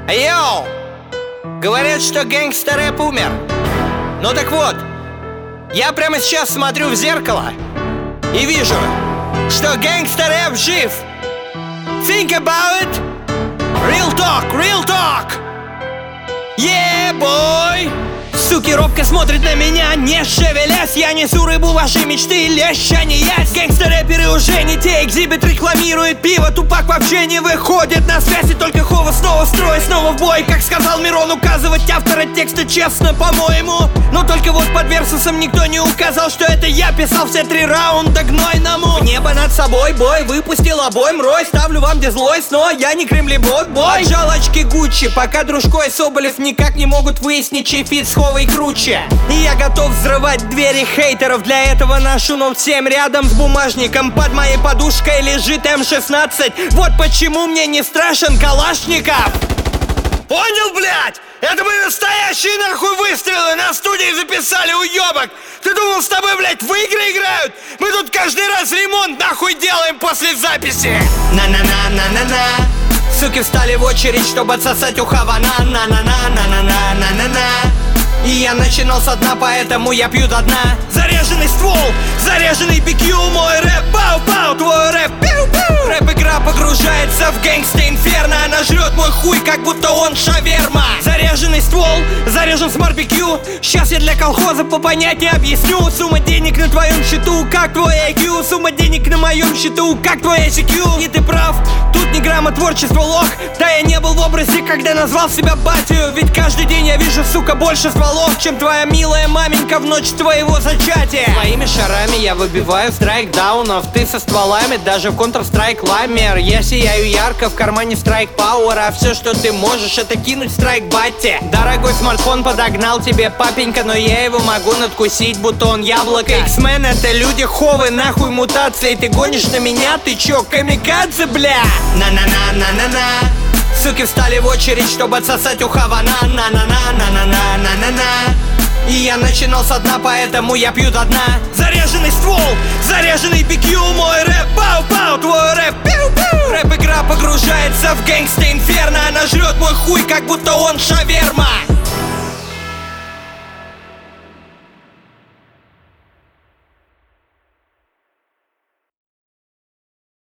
Йоу! Говорят, что гэнгстер-рэп умер. Ну так вот, я прямо сейчас смотрю в зеркало и вижу, что гэнгстер-рэп жив. Think about it. Real talk, real talk. Yeah, boy. Суки робко смотрят на меня, не шевелясь. Я несу рыбу вашей мечты, леща не ясь. Гэнгстер-рэперы уже не те, экзибит рекламирует пиво. Тупак вообще не выходит на связь, и только Хова снова в строй, снова в бой. Как сказал Мирон, указывать автора текста честно, по-моему. Но только вот под версусом никто не указал, что это я писал все 3 раунда гнойному. В небо над собой бой, выпустил обоим рой. Ставлю вам дизлойс, но я не кремлебот, бой. Отжал очки Гуччи, пока Дружко и Соболев никак не могут выяснить, чей фит с Ховой круче. И я готов взрывать двери хейтеров. Для этого ношу ноут 7 рядом с бумажником. Под моей подушкой лежит М16. Вот почему мне не страшен Калашников. Понял, блядь? Это мы настоящие нахуй выстрелы на студии записали, уёбок. Ты думал, с тобой, блядь, в игры играют? Мы тут каждый раз ремонт нахуй делаем после записи. На-на-на-на-на-на. Суки встали в очередь, чтобы отсосать у Хавана. На-на-на-на-на-на-на-на. И я начинал со дна, поэтому я пью до дна. Заряженный ствол, заряженный BQ. Мой рэп, пау-пау, твой рэп, пиу-пиу. Рэп-игра погружается в гэнгста-инферно. Она жрет мой хуй, как будто он шаверма. Заряженный ствол, заряжен смарт BQ. Сейчас я для колхоза по понятию объясню. Сумма денег на твоем счету, как твой IQ. Сумма денег на моем счету, как твой ICQ. И ты прав, тут не грамма творчества, лох. Да, я не был в образе, когда назвал себя батю. Ведь каждый день я вижу, сука, больше стволов, чем твоя милая маменька в ночь твоего зачатия. Своими шарами я выбиваю страйкдаунов. Ты со стволами, даже в Counter-Strike ламер. Я сияю ярко, в кармане страйк пауэр. А все, что ты можешь, это кинуть страйк батте. Дорогой смартфон подогнал тебе папенька, но я его могу надкусить, будто он яблоко. X-Men — это люди Ховы, нахуй мутации. Ты гонишь на меня, ты чё, камикадзе, бля? На-на-на-на-на-на. Суки встали в очередь, чтобы отсосать у Хавана. На-на-на-на-на-на-на-на. И я начинал со дна, поэтому я пью до дна. Заряженный ствол, заряженный BQ. Мой рэп, пау-пау, твой рэп, пиу-пиу. Рэп-игра погружается в гэнгста-инферно. Она жрет мой хуй, как будто он шаверма.